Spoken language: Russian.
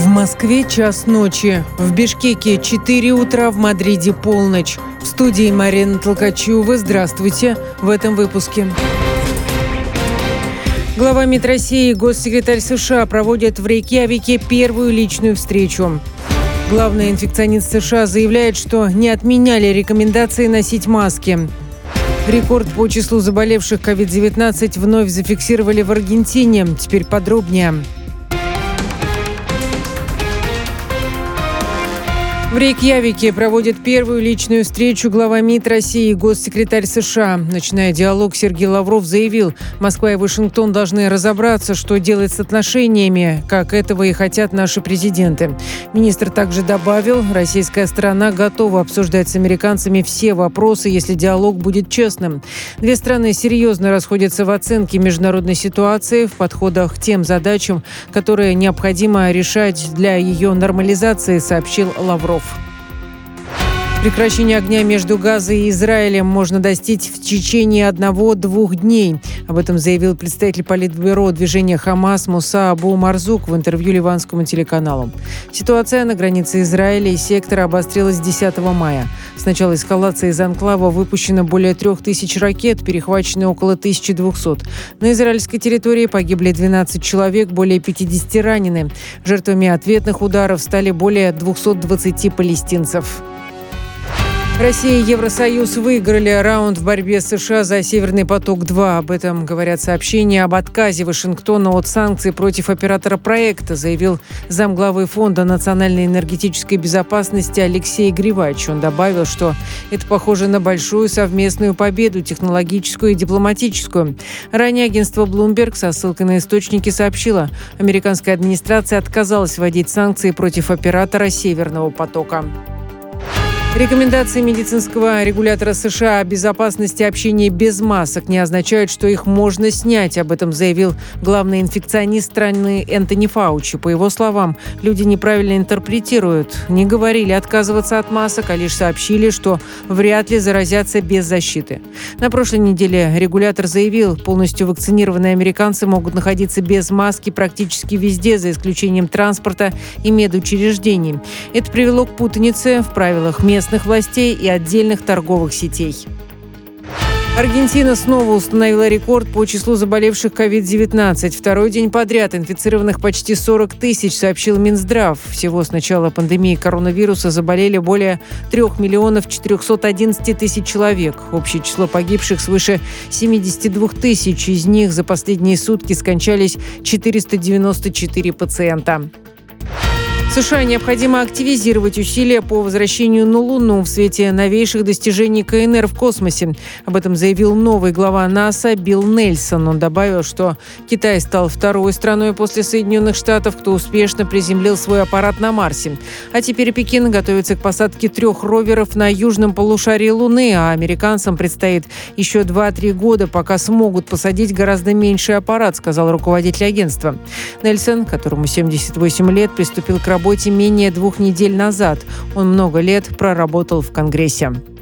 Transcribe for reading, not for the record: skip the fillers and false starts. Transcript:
Москве час ночи, в Бишкеке 4 утра, в Мадриде полночь. В студии Марина Толкачева. Здравствуйте в этом выпуске. Глава МИД России и госсекретарь США проводят в Рейкьявике первую личную встречу. Главный инфекционист США заявляет, что не отменяли рекомендации носить маски. Рекорд по числу заболевших COVID-19 вновь зафиксировали в Аргентине. Теперь подробнее. В Рейкьявике проводит первую личную встречу глава МИД России и госсекретарь США. Начиная диалог, Сергей Лавров заявил, Москва и Вашингтон должны разобраться, что делать с отношениями, как этого и хотят наши президенты. Министр также добавил, российская сторона готова обсуждать с американцами все вопросы, если диалог будет честным. Две страны серьезно расходятся в оценке международной ситуации, в подходах к тем задачам, которые необходимо решать для ее нормализации, сообщил Лавров. Прекращение огня между Газой и Израилем можно достичь в течение 1-2 дней. Об этом заявил представитель политбюро движения «Хамас» Муса Абу Марзук в интервью ливанскому телеканалу. Ситуация на границе Израиля и сектора обострилась 10 мая. С начала эскалации из анклава выпущено более 3000 ракет, перехвачено около 1200. На израильской территории погибли 12 человек, более 50 ранены. Жертвами ответных ударов стали более 220 палестинцев. Россия и Евросоюз выиграли раунд в борьбе с США за «Северный поток-2». Об этом говорят сообщения об отказе Вашингтона от санкций против оператора проекта, заявил замглавы Фонда национальной энергетической безопасности Алексей Гривач. Он добавил, что это похоже на большую совместную победу, технологическую и дипломатическую. Ранее агентство Bloomberg со ссылкой на источники сообщило, американская администрация отказалась вводить санкции против оператора «Северного потока». Рекомендации медицинского регулятора США о безопасности общения без масок не означают, что их можно снять. Об этом заявил главный инфекционист страны Энтони Фаучи. По его словам, люди неправильно интерпретируют. Не говорили отказываться от масок, а лишь сообщили, что вряд ли заразятся без защиты. На прошлой неделе регулятор заявил, полностью вакцинированные американцы могут находиться без маски практически везде, за исключением транспорта и медучреждений. Это привело к путанице в правилах местных властей и отдельных торговых сетей. Аргентина снова установила рекорд по числу заболевших COVID-19. Второй день подряд инфицированных почти 40 тысяч, сообщил Минздрав. Всего с начала пандемии коронавируса заболели более 3 411 000 человек. Общее число погибших свыше 72 тысяч. Из них за последние сутки скончались 494 пациента. США необходимо активизировать усилия по возвращению на Луну в свете новейших достижений КНР в космосе. Об этом заявил новый глава НАСА Билл Нельсон. Он добавил, что Китай стал второй страной после Соединенных Штатов, кто успешно приземлил свой аппарат на Марсе. А теперь Пекин готовится к посадке 3 роверов на южном полушарии Луны, а американцам предстоит еще 2-3 года, пока смогут посадить гораздо меньший аппарат, сказал руководитель агентства. Нельсон, которому 78 лет, приступил к работе менее 2 недель назад. Он много лет проработал в Конгрессе.